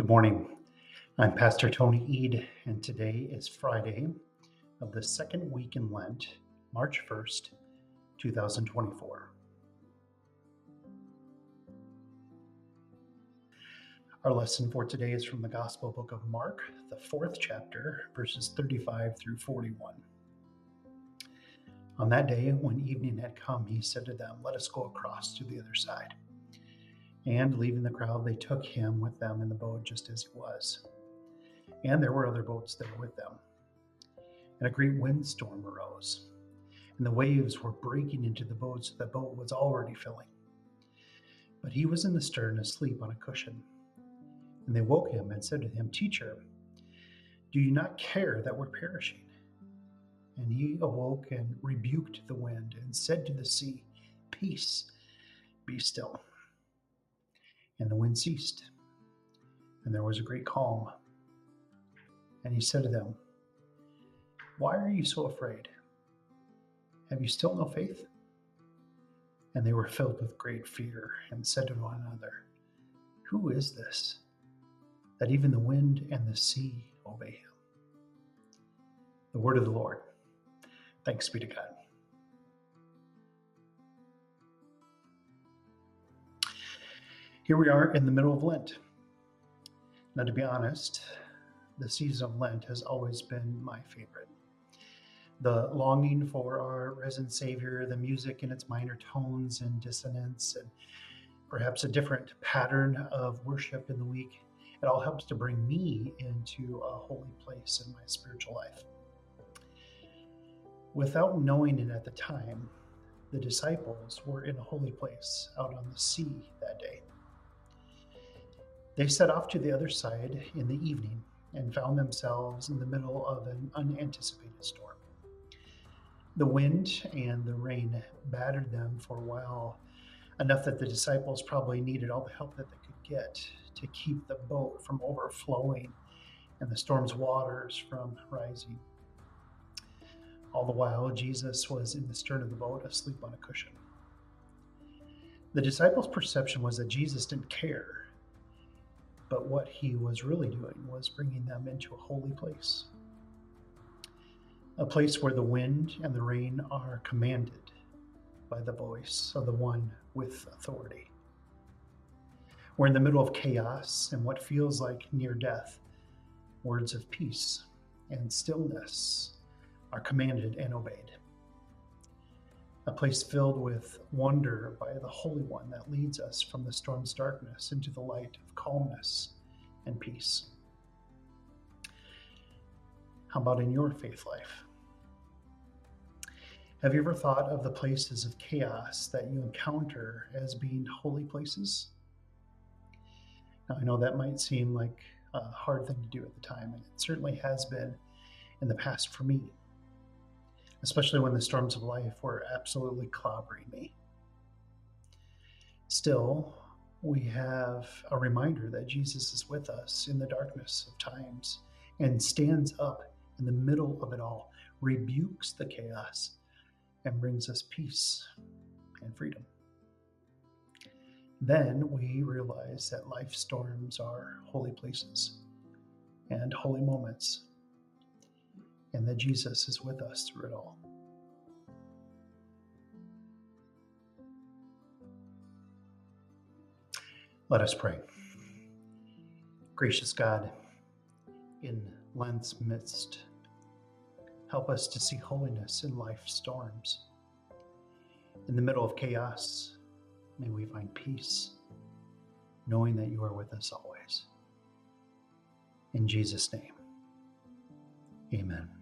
Good morning. I'm Pastor Tony Eid, and today is Friday of the second week in Lent, March 1st, 2024. Our lesson for today is from the Gospel book of Mark, the 4th chapter, verses 35 through 41. On that day, when evening had come, he said to them, "Let us go across to the other side." And leaving the crowd, they took him with them in the boat just as he was. And there were other boats that were with them. And a great windstorm arose, and the waves were breaking into the boat, so the boat was already filling. But he was in the stern, asleep on a cushion. And they woke him and said to him, "Teacher, do you not care that we're perishing?" And he awoke and rebuked the wind and said to the sea, "Peace, be still." And the wind ceased, and there was a great calm. And he said to them, "Why are you so afraid? Have you still no faith?" And they were filled with great fear and said to one another, "Who is this, that even the wind and the sea obey him?" The word of the Lord. Thanks be to God. Here we are in the middle of Lent. Now, to be honest, the season of Lent has always been my favorite. The longing for our risen Savior, the music in its minor tones and dissonance, and perhaps a different pattern of worship in the week, it all helps to bring me into a holy place in my spiritual life. Without knowing it at the time, the disciples were in a holy place out on the sea that day. They set off to the other side in the evening and found themselves in the middle of an unanticipated storm. The wind and the rain battered them for a while, enough that the disciples probably needed all the help that they could get to keep the boat from overflowing and the storm's waters from rising. All the while, Jesus was in the stern of the boat, asleep on a cushion. The disciples' perception was that Jesus didn't care, but what he was really doing was bringing them into a holy place. A place where the wind and the rain are commanded by the voice of the one with authority. We're in the middle of chaos and what feels like near death. Words of peace and stillness are commanded and obeyed. A place filled with wonder by the Holy One that leads us from the storm's darkness into the light of calmness and peace. How about in your faith life? Have you ever thought of the places of chaos that you encounter as being holy places? Now, I know that might seem like a hard thing to do at the time, and it certainly has been in the past for me, especially when the storms of life were absolutely clobbering me. Still, we have a reminder that Jesus is with us in the darkness of times and stands up in the middle of it all, rebukes the chaos, and brings us peace and freedom. Then we realize that life storms are holy places and holy moments, and that Jesus is with us through it all. Let us pray. Gracious God, in Lent's midst, help us to see holiness in life's storms. In the middle of chaos, may we find peace, knowing that you are with us always. In Jesus' name, amen.